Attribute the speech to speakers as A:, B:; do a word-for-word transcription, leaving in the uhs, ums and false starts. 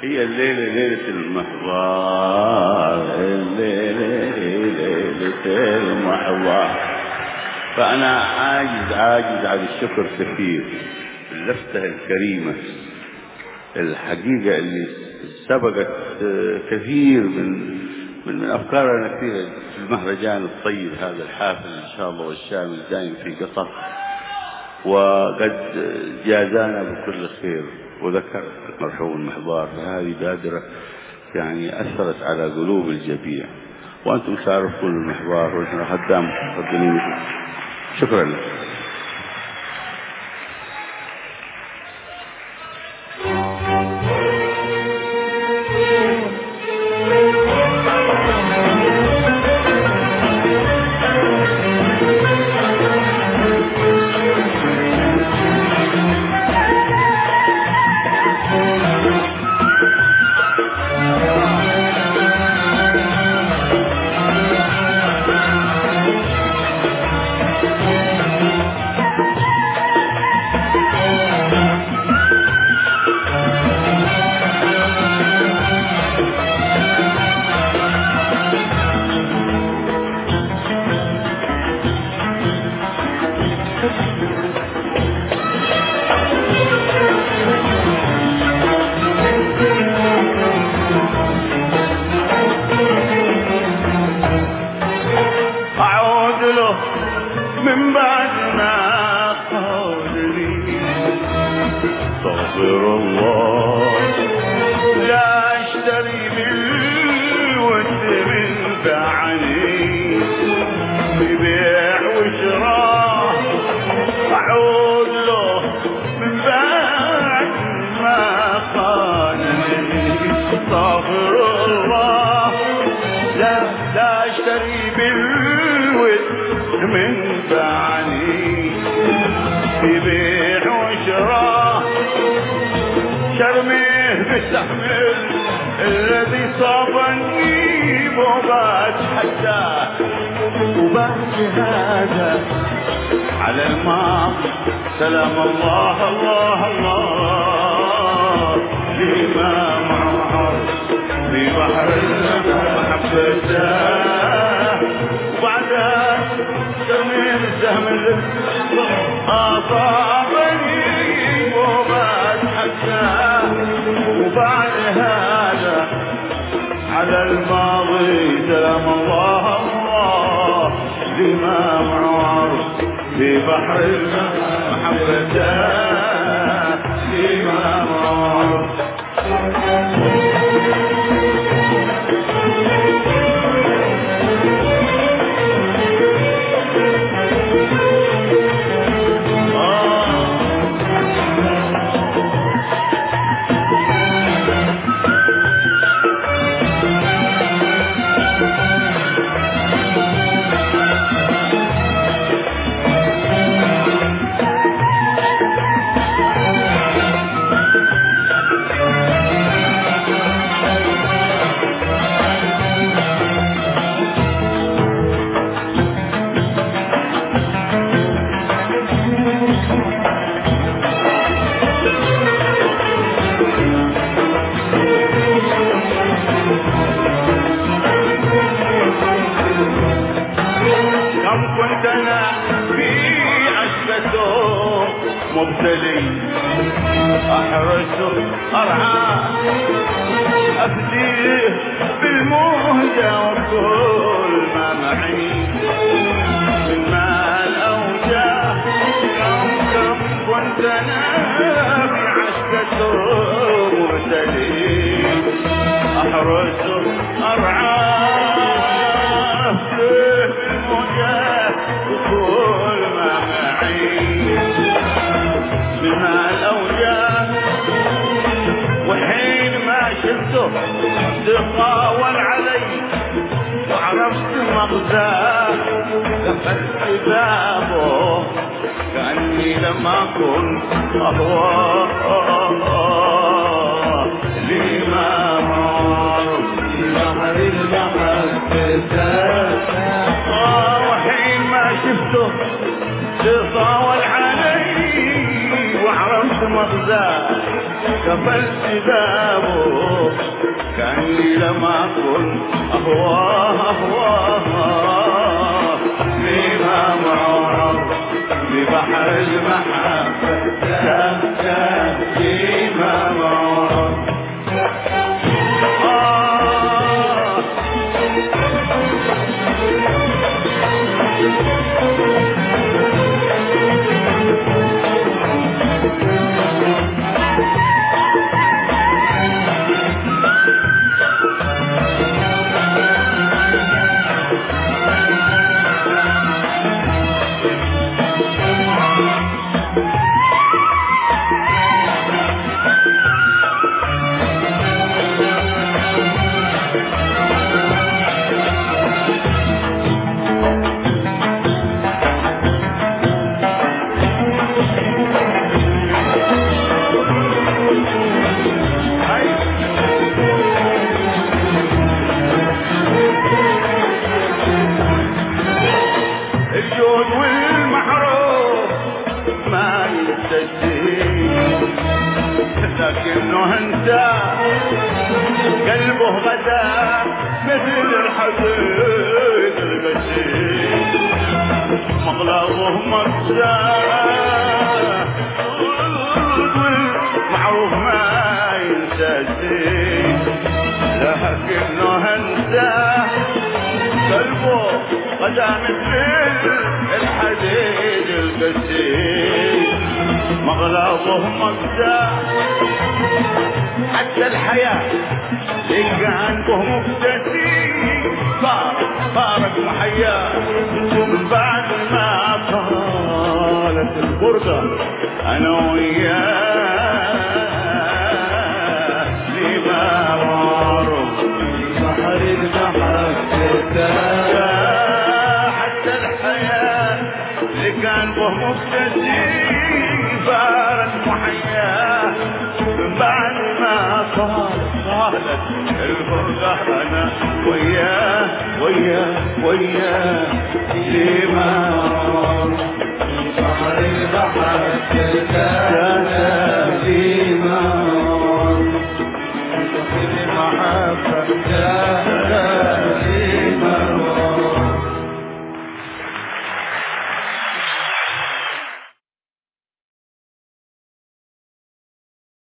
A: هي الليلة ليلة المحضار، الليلة ليلة المحضار. فأنا عاجز عاجز عن الشكر كثير. اللفتة الكريمة الحقيقة اللي سبقت كثير من من, من أفكارنا كثيرة في المهرجان الطيب هذا الحافل إن شاء الله والشامل دائم في قطر، وقد جازانا بكل خير وذكر مرحوم المحضار. فهذه بادرة يعني أثرت على قلوب الجميع، وأنتم تعرفون المحضار ونحن خدام مقدمين. شكرا لك.
B: الذي صابني وبات حتى وبات هذا على الماضي. سلام الله الله الله لما معه في بحر المحبة، وبعدها ترميم السهم أصابني وبات حتى وبعد هذا على الماضي. سلام الله الله لما معه في بحر المحبة لما معه. مبتلي أحرسه أرعاه أفديه بالمهجة وكل ما معي من مال أو جاه. كم كم كنت أنا في عشقته مبتلي أحرسه أرعاه أفديه بالمهجة وكل ما معي بما الأوجاع. وحين ما شفته تطاول علي وعرفت مغزاه قفلت بابه كأني لما كنت أهوى لما مر بحر المحبة. وحين ما شفته تطاول علي وعرفت وعرفت مغزاه قفلت بابه كأني لم أكن أهواه أهواه فيما معرض ببحر المحبة تهتم فيما معرض لكنه انت قلبه غدا مثل الحديد القسيم مغلظه مرساه والمعروف ما ينسى شيء لكنه انت قلبه غدا مثل الحديد القسيم مغلظه مرساه حتى الحياة لقى به مفتتي فارق فارق محياه من بعد ما طالت الغربة أنا وياه لما معروف بحر المحبة حتى الحياة لقى به مفتتي فارق محياه من بعد ما طالت طالت الفرقة أنا وياه وياه وياه لما بحر البحر